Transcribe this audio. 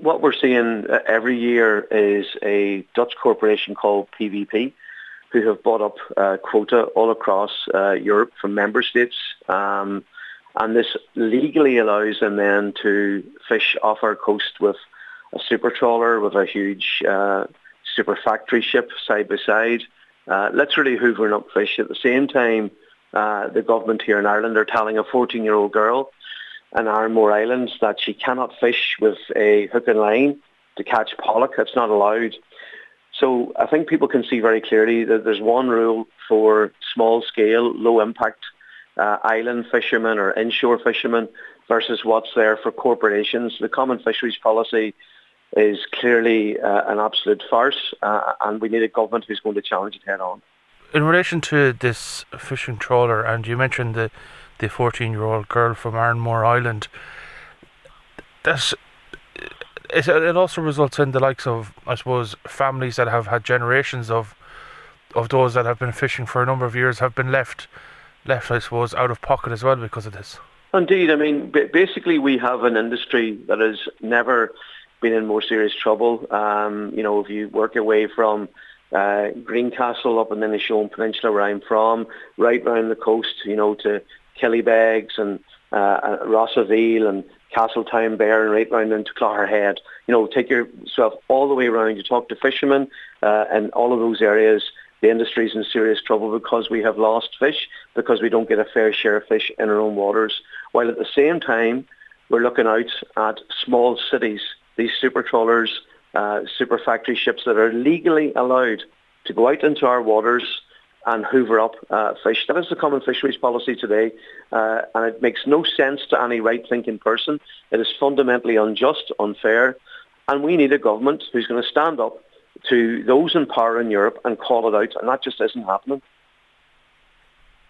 what we're seeing every year is a Dutch corporation called PVP, who have bought up quota all across Europe from member states. And this legally allows them then to fish off our coast with a super trawler, with a huge super factory ship side by side, literally hoovering up fish. At the same time, the government here in Ireland are telling a 14-year-old girl in Ironmore Islands that she cannot fish with a hook and line to catch pollock. It's not allowed. So I think people can see very clearly that there's one rule for small-scale, low-impact island fishermen or inshore fishermen versus what's there for corporations. The Common Fisheries Policy is clearly an absolute farce, and we need a government who's going to challenge it head on. In relation to this fishing trawler, and you mentioned the 14-year-old girl from Ironmore Island, it also results in the likes of, I suppose, families that have had generations of those that have been fishing for a number of years have been left, I suppose, out of pocket as well because of this. Indeed. I mean, basically we have an industry that has never been in more serious trouble. If you work your way from Greencastle up in the Inishowen Peninsula where I'm from, right round the coast, to Killybegs and Rossaveel and Castletown Bear and right round into Clogherhead. Take yourself all the way around. You talk to fishermen and all of those areas. The industry is in serious trouble because we have lost fish, because we don't get a fair share of fish in our own waters. While at the same time, we're looking out at small cities, these super trawlers, super factory ships that are legally allowed to go out into our waters and hoover up fish. That is the Common Fisheries Policy today, and it makes no sense to any right-thinking person. It is fundamentally unjust, unfair, and we need a government who's going to stand up to those in power in Europe and call it out, and that just isn't happening.